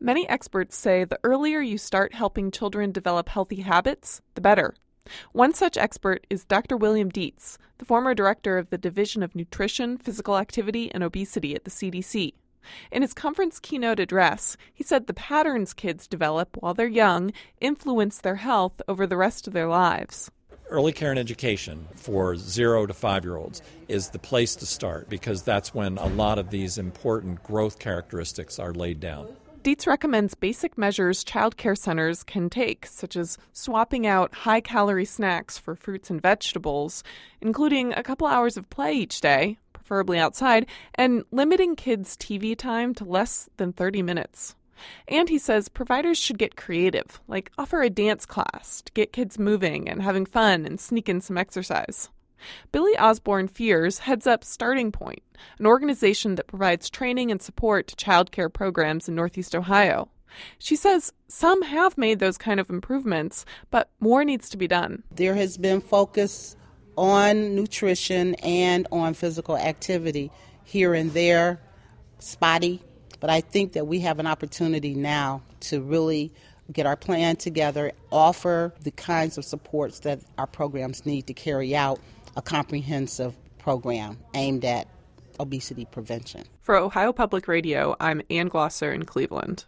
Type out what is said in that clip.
Many experts say the earlier you start helping children develop healthy habits, the better. One such expert is Dr. William Dietz, the former director of the Division of Nutrition, Physical Activity, and Obesity at the CDC. In his conference keynote address, he said the patterns kids develop while they're young influence their health over the rest of their lives. Early care and education for 0 to 5-year-olds is the place to start because that's when a lot of these important growth characteristics are laid down. Dietz recommends basic measures child care centers can take, such as swapping out high-calorie snacks for fruits and vegetables, including a couple hours of play each day, preferably outside, and limiting kids' TV time to less than 30 minutes. And he says providers should get creative, like offer a dance class to get kids moving and having fun and sneak in some exercise. Billy Osborne Fears heads up Starting Point, an organization that provides training and support to child care programs in Northeast Ohio. She says some have made those kind of improvements, but more needs to be done. There has been focus on nutrition and on physical activity here and there, spotty, but I think that we have an opportunity now to really get our plan together, offer the kinds of supports that our programs need to carry out a comprehensive program aimed at obesity prevention. For Ohio Public Radio, I'm Ann Glosser in Cleveland.